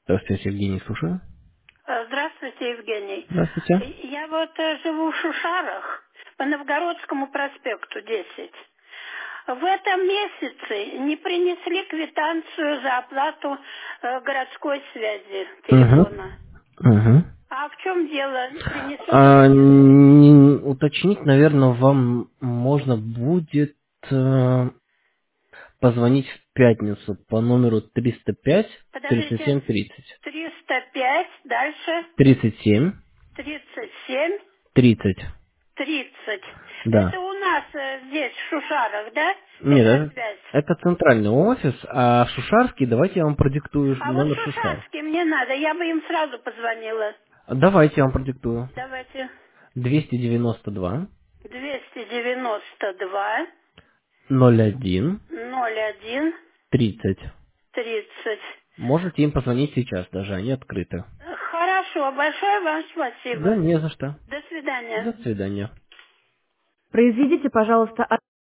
Здравствуйте, Евгений, слушаю. Здравствуйте, Евгений. Здравствуйте. Я вот живу в Шушарах по Новгородскому проспекту 10. В этом месяце не принесли квитанцию за оплату городской связи Угу. телефона. Угу. А в чем дело? Принесут или нет? Уточнить, наверное, вам можно будет позвонить в пятницу по номеру 305 Подождите. 37 30. 305, дальше 37 37, 30. 30. Да. Это у нас здесь, в Шушарах, да? Нет, Эта это, связь. это центральный офис, а Шушарский, давайте я вам продиктую А вот номер Шушар. Шушарский мне надо, я бы им сразу позвонила. Давайте я вам продиктую. Давайте. 292 292 01 01 30. 30. Можете им позвонить сейчас даже, они открыты. Хорошо, большое вам Да, спасибо. не за что. До свидания. До свидания. Произведите, пожалуйста,